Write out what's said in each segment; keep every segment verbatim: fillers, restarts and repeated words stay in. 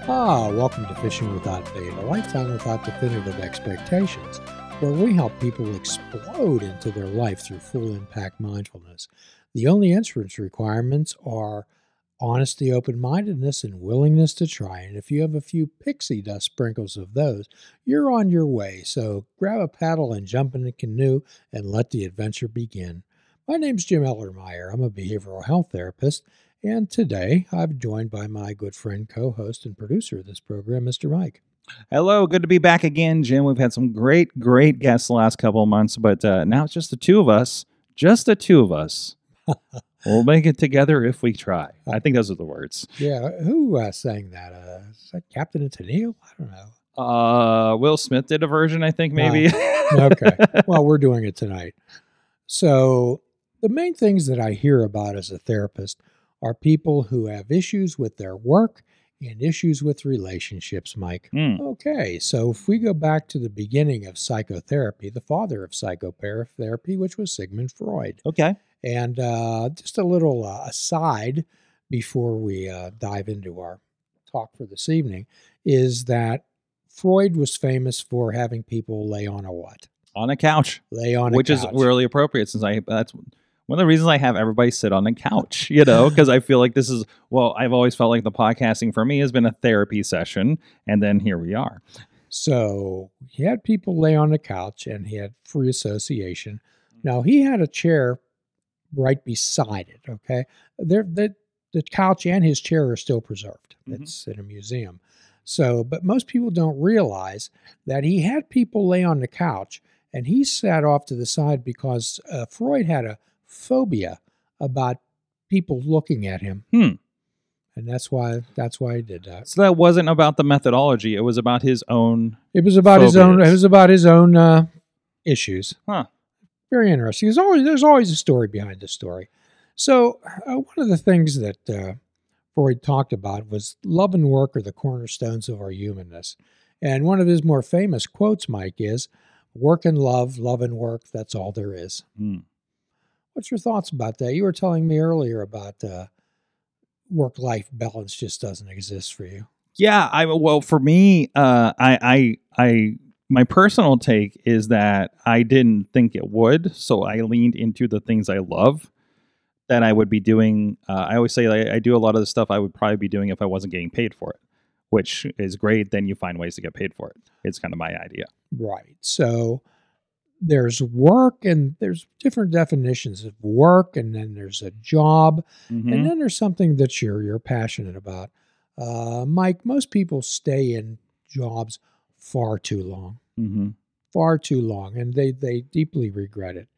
Ah, welcome to Fishing Without Bait, a lifetime without definitive expectations, where we help people explode into their life through full impact mindfulness. The only entrance requirements are honesty, open-mindedness, and willingness to try. And if you have a few pixie dust sprinkles of those, you're on your way. So grab a paddle and jump in a canoe and let the adventure begin. My name's Jim Ellermeyer. I'm a behavioral health therapist. And today, I'm joined by my good friend, co-host, and producer of this program, Mister Mike. Hello, good to be back again, Jim. We've had some great, great guests the last couple of months, but uh, now it's just the two of us. Just the two of us. We'll make it together if we try. I think those are the words. Yeah, who uh, sang that? Uh, is that Captain and Tennille? I don't know. Uh, Will Smith did a version, I think, maybe. Uh, okay. Well, we're doing it tonight. So the main things that I hear about as a therapist are people who have issues with their work and issues with relationships, Mike. Mm. Okay, so if we go back to the beginning of psychotherapy, the father of psychotherapy, which was Sigmund Freud. Okay. And uh, just a little uh, aside before we uh, dive into our talk for this evening, is that Freud was famous for having people lay on a what? On a couch. Lay on Which a couch. is really appropriate since I that's one of the reasons I have everybody sit on the couch, you know, because I feel like this is, well, I've always felt like the podcasting for me has been a therapy session, and then here we are. So he had people lay on the couch, and he had free association. Now, he had a chair right beside it, okay? There, the, the couch and his chair are still preserved. Mm-hmm. It's in a museum. So, but most people don't realize that he had people lay on the couch, and he sat off to the side because uh, Freud had a phobia about people looking at him. Hmm. And that's why that's why he did that. So that wasn't about the methodology. It was about his own It was about phobias. his own it was about his own uh, issues. Huh. Very interesting. There's always there's always a story behind the story. So uh, one of the things that uh, Freud talked about was love and work are the cornerstones of our humanness. And one of his more famous quotes, Mike, is work and love, love and work, that's all there is. Hmm. What's your thoughts about that? You were telling me earlier about uh, work-life balance just doesn't exist for you. Yeah, I well for me, uh, I, I, I, my personal take is that I didn't think it would, so I leaned into the things I love that I would be doing. Uh, I always say like, I do a lot of the stuff I would probably be doing if I wasn't getting paid for it, which is great. Then you find ways to get paid for it. It's kind of my idea. Right. So there's work, and there's different definitions of work, and then there's a job, Mm-hmm. and then there's something that you're you're passionate about. Uh, Mike, most people stay in jobs far too long, Mm-hmm. far too long, and they they deeply regret it.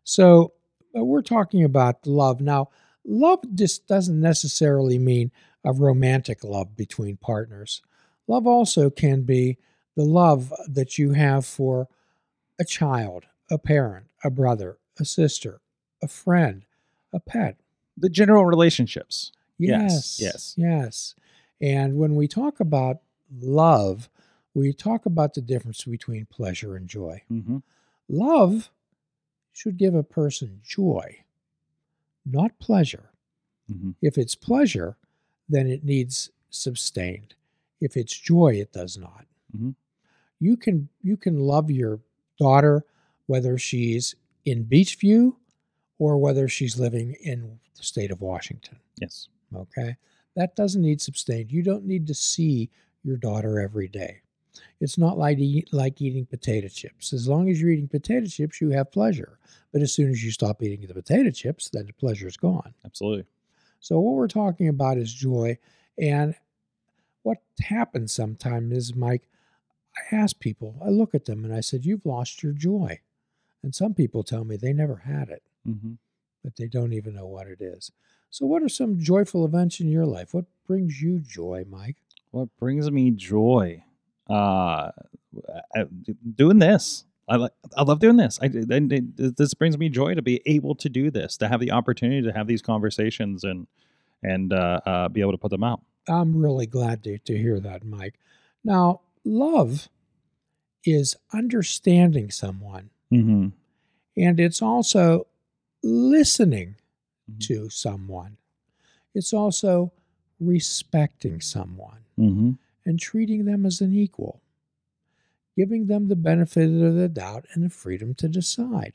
So uh, we're talking about love now. Love just doesn't necessarily mean a romantic love between partners. Love also can be the love that you have for a child, a parent, a brother, a sister, a friend, a pet. The general relationships. Yes, Yes, yes. yes. And when we talk about love, we talk about the difference between pleasure and joy. Mm-hmm. Love should give a person joy, not pleasure. Mm-hmm. If it's pleasure, then it needs sustained. If it's joy, it does not. Mm-hmm. You can you can love your daughter whether she's in Beachview or whether she's living in the state of Washington. Yes. Okay? That doesn't need sustained. You don't need to see your daughter every day. It's not like eat, like eating potato chips. As long as you're eating potato chips, you have pleasure. But as soon as you stop eating the potato chips, then the pleasure is gone. Absolutely. So what we're talking about is joy. And what happens sometimes is, Mike, I ask people, I look at them and I said, you've lost your joy. And some people tell me they never had it, Mm-hmm. but they don't even know what it is. So what are some joyful events in your life? What brings you joy, Mike? What brings me joy? Uh, I- doing this. I like. I love doing this. I and it- this brings me joy to be able to do this, to have the opportunity to have these conversations and and uh, uh, be able to put them out. I'm really glad to, to hear that, Mike. Now, love is understanding someone, Mm-hmm. and it's also listening Mhm. to someone. It's also respecting someone. Mm-hmm. and treating them as an equal, giving them the benefit of the doubt and the freedom to decide.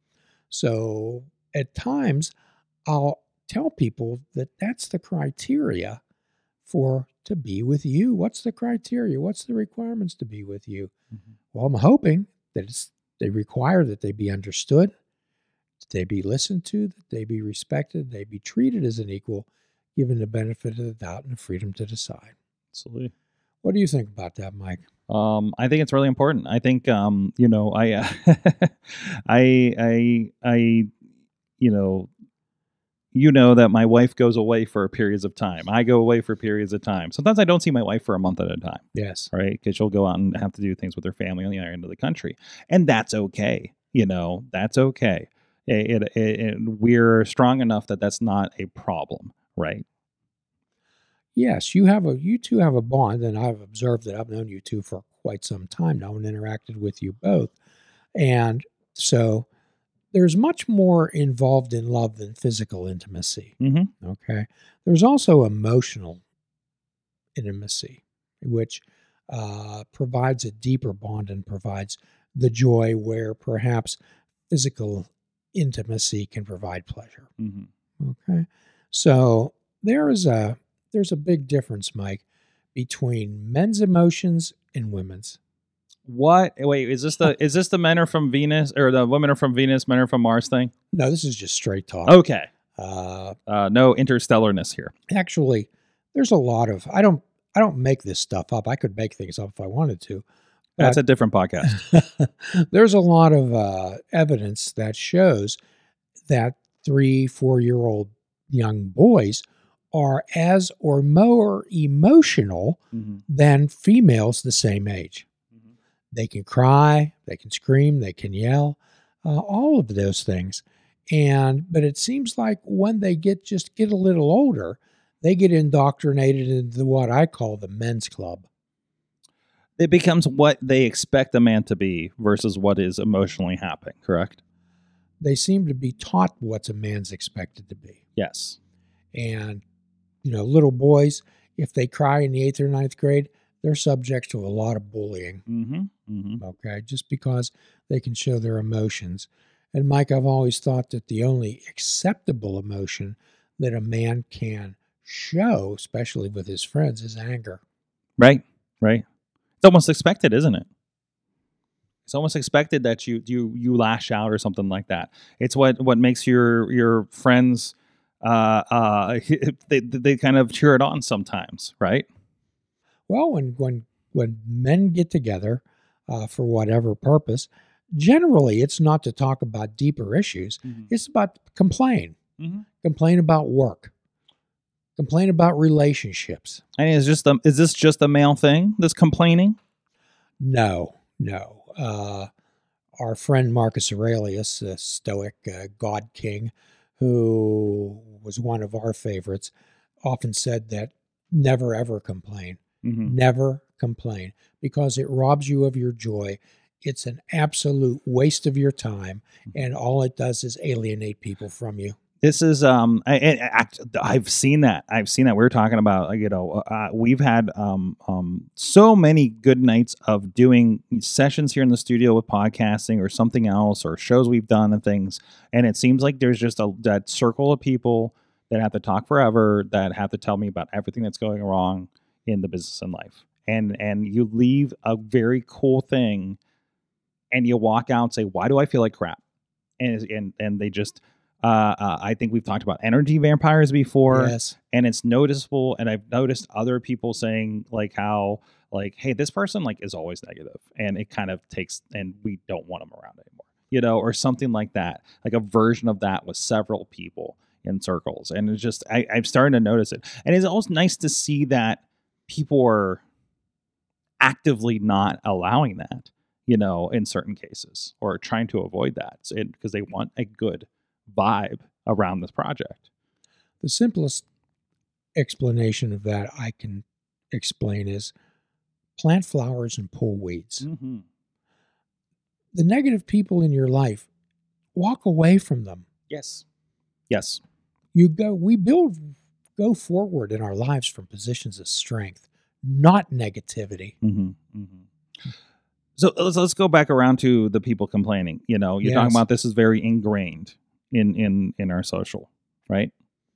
So at times, I'll tell people that that's the criteria for to be with you. What's the criteria? What's the requirements to be with you? Mm-hmm. Well, I'm hoping that it's, they require that they be understood, that they be listened to, that they be respected, they be treated as an equal, given the benefit of the doubt and the freedom to decide. Absolutely. What do you think about that, Mike? Um, I think it's really important. I think, um, you know, I, uh, I, I, I, you know, you know that my wife goes away for periods of time. I go away for periods of time. Sometimes I don't see my wife for a month at a time. Yes. Right. Because she'll go out and have to do things with her family on the other end of the country. And that's okay. You know, that's okay. It, it, it, we're strong enough that that's not a problem. Right. Yes, you have a you two have a bond, and I've observed that I've known you two for quite some time now and interacted with you both. And so there's much more involved in love than physical intimacy. Mm-hmm. Okay. There's also emotional intimacy, which uh, provides a deeper bond and provides the joy where perhaps physical intimacy can provide pleasure. Mm-hmm. Okay. So there is a there's a big difference, Mike, between men's emotions and women's. What? Wait, is this the is this the men are from Venus or the women are from Venus, men are from Mars thing? No, this is just straight talk. Okay. Uh, uh, no interstellarness here. Actually, there's a lot of I don't I don't make this stuff up. I could make things up if I wanted to. That's a different podcast. There's a lot of uh, evidence that shows that three, four-year-old young boys are as or more emotional mm-hmm. than females the same age. Mm-hmm. They can cry, they can scream, they can yell, uh, all of those things. And but it seems like when they get just get a little older, they get indoctrinated into what I call the men's club. It becomes what they expect a man to be versus what is emotionally happening, correct? They seem to be taught what's a man's expected to be. Yes. And, you know, little boys, if they cry in the eighth or ninth grade, they're subject to a lot of bullying. Mm-hmm. Mm-hmm. Okay, just because they can show their emotions. And Mike, I've always thought that the only acceptable emotion that a man can show, especially with his friends, is anger. Right, right. It's almost expected, isn't it? It's almost expected that you you you lash out or something like that. It's what what makes your your friends uh uh they they kind of cheer it on sometimes, right? Well, when when when men get together uh, for whatever purpose, generally it's not to talk about deeper issues. Mm-hmm. It's about complain, mm-hmm. complain about work, complain about relationships. And is just the, is this just a male thing? This complaining? No, no. Uh, our friend Marcus Aurelius, a Stoic uh, God King, who was one of our favorites, often said that never ever complain. Mm-hmm. Never complain, because it robs you of your joy. It's an absolute waste of your time, and all it does is alienate people from you. This is um, I, I, I've seen that. I've seen that. We we're talking about, you know, uh, we've had um, um, so many good nights of doing sessions here in the studio with podcasting or something else, or shows we've done and things. And it seems like there's just a that circle of people that have to talk forever, that have to tell me about everything that's going wrong in the business and life. And and you leave a very cool thing, and you walk out and say, "Why do I feel like crap?" And and and they just. Uh, uh, I think we've talked about energy vampires before, yes. And it's noticeable. And I've noticed other people saying like how like, hey, this person like is always negative, and it kind of takes, and we don't want them around anymore, you know, or something like that. Like a version of that with several people in circles, and it's just I, I'm starting to notice it, and it's always nice to see that people are actively not allowing that, you know, in certain cases, or trying to avoid that because they want a good vibe around this project. The simplest explanation of that I can explain is plant flowers and pull weeds. Mm-hmm. The negative people in your life, walk away from them. Yes. Yes. You go, we build, go forward in our lives from positions of strength, not negativity. Mm-hmm. Mm-hmm. So let's let's go back around to the people complaining. You know, you're Yes. talking about this is very ingrained in in in our social, right?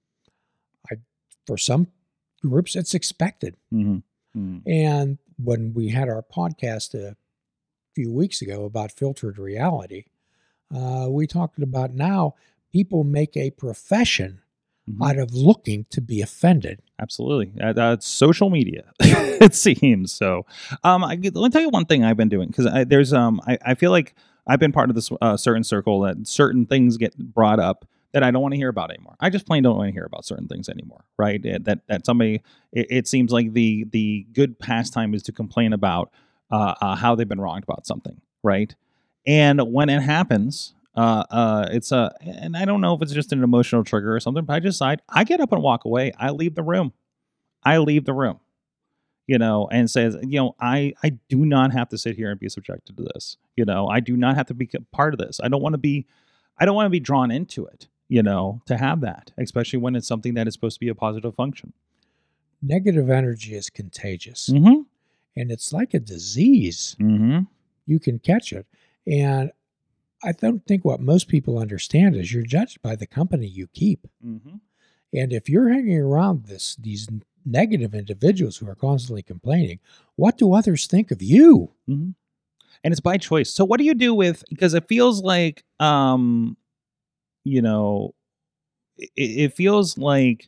For some groups, it's expected. Mm-hmm. Mm-hmm. And when we had our podcast a few weeks ago about filtered reality, uh, we talked about now people make a profession Mm-hmm. out of looking to be offended. Absolutely. Uh, that's social media, it seems. So um, I, let me tell you one thing I've been doing, because there's um, I, I feel like I've been part of this uh, certain circle that certain things get brought up that I don't want to hear about anymore. I just plain don't want to hear about certain things anymore, right? That that somebody, it, it seems like the the good pastime is to complain about uh, uh, how they've been wronged about something, right? And when it happens, uh, uh, it's a, and I don't know if it's just an emotional trigger or something, but I just decide, I get up and walk away. I leave the room. I leave the room, you know, and says, you know, I, I do not have to sit here and be subjected to this. You know, I do not have to be part of this. I don't want to be, I don't want to be drawn into it, you know, to have that, especially when it's something that is supposed to be a positive function. Negative energy is contagious, Mm-hmm. and it's like a disease. Mm-hmm. You can catch it. And I don't think what most people understand is you're judged by the company you keep. Mm-hmm. And if you're hanging around this these negative individuals who are constantly complaining, what do others think of you? Mm-hmm. And it's by choice. So what do you do with, because it feels like, um, you know, it, it feels like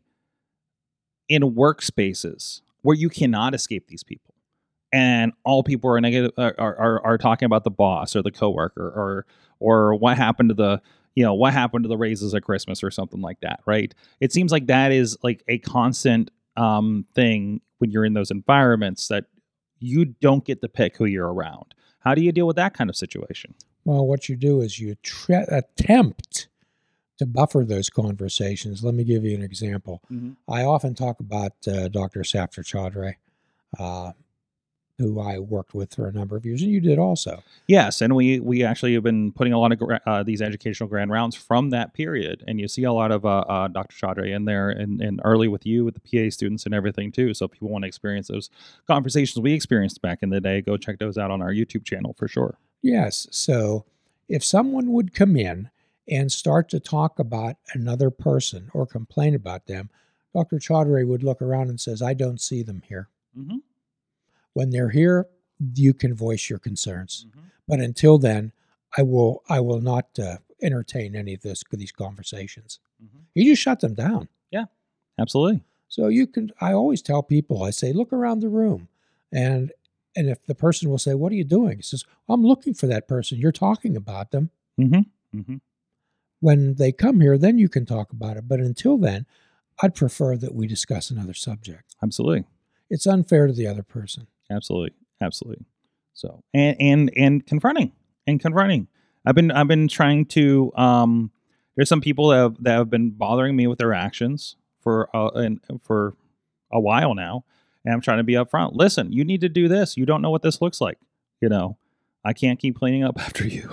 in workspaces where you cannot escape these people, and all people are negative, are, are, are talking about the boss or the coworker or, or what happened to the, you know, what happened to the raises at Christmas or something like that. Right. It seems like that is like a constant um, thing when you're in those environments, that you don't get to pick who you're around. How do you deal with that kind of situation? Well, what you do is you tre- attempt to buffer those conversations. Let me give you an example. Mm-hmm. I often talk about uh, Doctor Safdar Chaudhry, uh, who I worked with for a number of years, and you did also. Yes, and we we actually have been putting a lot of uh, these educational grand rounds from that period, and you see a lot of uh, uh, Doctor Chaudhry in there, and, and early with you, with the P A students and everything too. So if people want to experience those conversations we experienced back in the day, go check those out on our YouTube channel for sure. Yes, so if someone would come in and start to talk about another person or complain about them, Doctor Chaudhry would look around and says, I don't see them here. Mm-hmm. When they're here, you can voice your concerns. Mm-hmm. But until then, I will I will not uh, entertain any of this these conversations. Mm-hmm. You just shut them down. Yeah, absolutely. So you can. I always tell people, I say, look around the room, and and if the person will say, "What are you doing?" He says, "I'm looking for that person. You're talking about them." Mm-hmm. Mm-hmm. When they come here, then you can talk about it. But until then, I'd prefer that we discuss another subject. Absolutely. It's unfair to the other person. Absolutely. Absolutely. So, and, and, and confronting and confronting. I've been, I've been trying to, um, there's some people that have, that have been bothering me with their actions for, uh, and for a while now. And I'm trying to be upfront. Listen, you need to do this. You don't know what this looks like. You know, I can't keep cleaning up after you.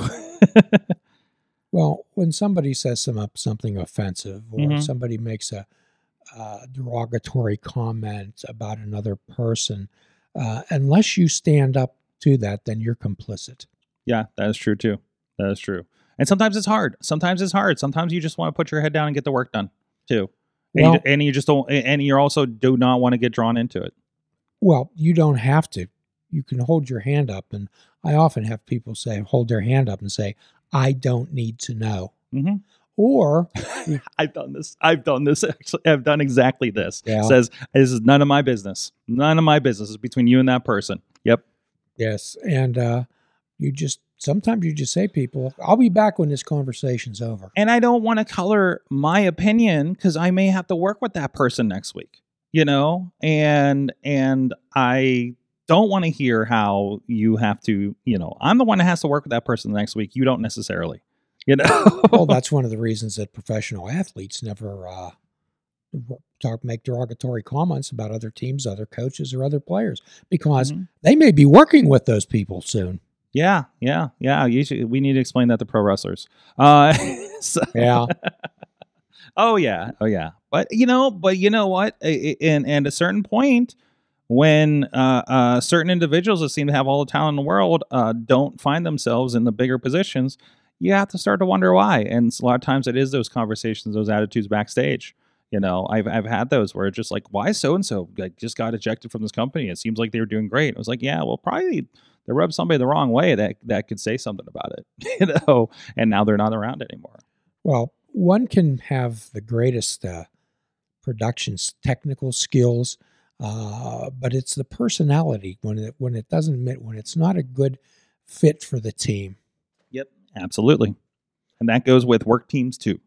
Well, when somebody says some something offensive, or Mhm. somebody makes a uh, derogatory comment about another person, uh, unless you stand up to that, then you're complicit. Yeah, that is true too. That is true. And sometimes it's hard. Sometimes it's hard. Sometimes you just want to put your head down and get the work done too. And, Well- you, and you just don't, and you also do not want to get drawn into it. Well, you don't have to. You can hold your hand up, and I often have people say, hold their hand up and say, I don't need to know. Mm-hmm. Or, I've done this. I've done this. Actually, I've done exactly this. Yeah. Says, this is none of my business. None of my business. It's between you and that person. Yep. yes, and uh, you just, sometimes you just say people, I'll be back when this conversation's over. And I don't want to color my opinion because I may have to work with that person next week, you know, and, and I don't want to hear how you have to, you know, I'm the one that has to work with that person next week. You don't necessarily, you know. Well, that's one of the reasons that professional athletes never uh, talk, make derogatory comments about other teams, other coaches, or other players, because Mhm. they may be working with those people soon. Yeah, yeah, yeah. You should, we need to explain that to pro wrestlers. Uh, so, Yeah. oh yeah, oh yeah. But you know, but you know what? I- I- And and at a certain point, when uh, uh, certain individuals that seem to have all the talent in the world uh, don't find themselves in the bigger positions, you have to start to wonder why. And a lot of times it is those conversations, those attitudes backstage. You know, I've I've had those where it's just like, why so and so like just got ejected from this company? It seems like they were doing great. I was like, yeah, well, probably they rubbed somebody the wrong way that that could say something about it, you know, and now they're not around anymore. Well, one can have the greatest uh, production s- technical skills, uh, but it's the personality when it when it doesn't fit, when it's not a good fit for the team. Yep, absolutely, and that goes with work teams too.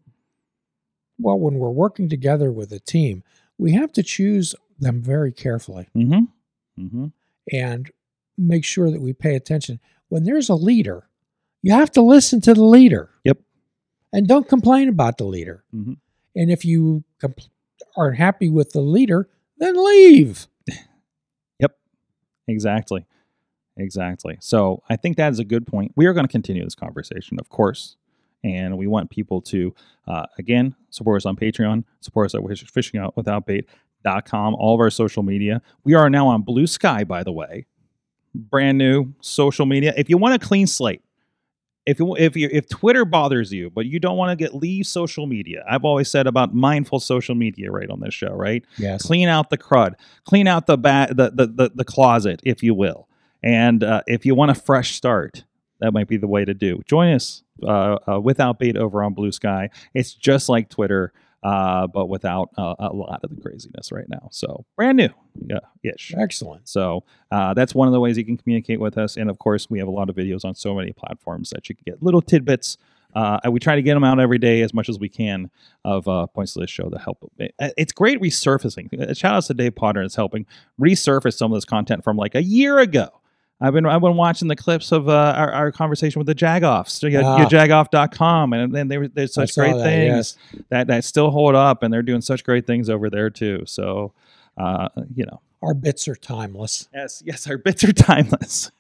Well, when we're working together with a team, we have to choose them very carefully Mm-hmm. Mm-hmm. and make sure that we pay attention. When there's a leader, you have to listen to the leader. Yep. And don't complain about the leader. Mm-hmm. And if you compl- aren't happy with the leader, then leave. Yep. Exactly. Exactly. So I think that is a good point. We are going to continue this conversation, of course. And we want people to, uh, again, support us on Patreon, support us at fishing out without bait dot com, all of our social media. We are now on Blue Sky, by the way. Brand new social media. If you want a clean slate, if you, if you, if Twitter bothers you, but you don't want to get leave social media, I've always said about mindful social media right on this show, right? Yes. Clean out the crud, clean out the ba- the, the the the closet, if you will. And uh, if you want a fresh start, that might be the way to do. Join us uh, uh, without bait over on Blue Sky. It's just like Twitter, uh, but without uh, a lot of the craziness right now. So brand new, yeah, ish. Excellent. So uh, that's one of the ways you can communicate with us. And of course, we have a lot of videos on so many platforms that you can get little tidbits. Uh, and we try to get them out every day as much as we can of uh, points to this show to help. It's great resurfacing. Shout out to Dave Potter that's helping resurface some of this content from like a year ago. I've been I've been watching the clips of uh, our, our conversation with the Jagoffs, so you Ah. jagoff dot com, and then they, there's I such saw great that, things yes. that, that still hold up, and they're doing such great things over there too. So, uh, you know, Our bits are timeless. yes, yes, our bits are timeless.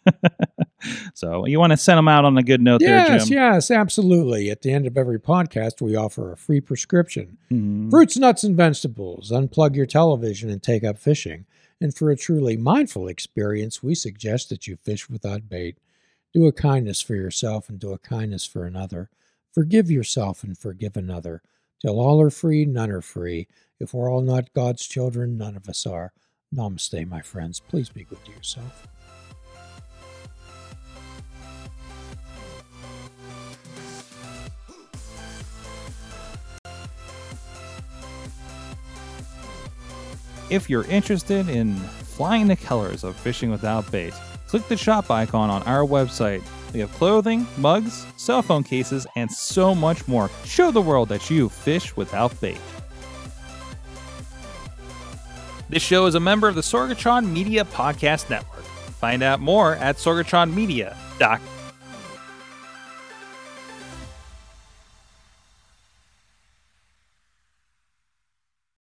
So you want to send them out on a good note Yes, there, Jim? yes, absolutely. At the end of every podcast, we offer a free prescription. Mhm. Fruits, nuts, and vegetables. Unplug your television and take up fishing. And for a truly mindful experience, we suggest that you fish without bait. Do a kindness for yourself and do a kindness for another. Forgive yourself and forgive another. Till all are free, none are free. If we're all not God's children, none of us are. Namaste, my friends. Please be good to yourself. If you're interested in flying the colors of fishing without bait, click the shop icon on our website. We have clothing, mugs, cell phone cases, and so much more. Show the world that you fish without bait. This show is a member of the Sorgatron Media Podcast Network. Find out more at sorgatron media dot com.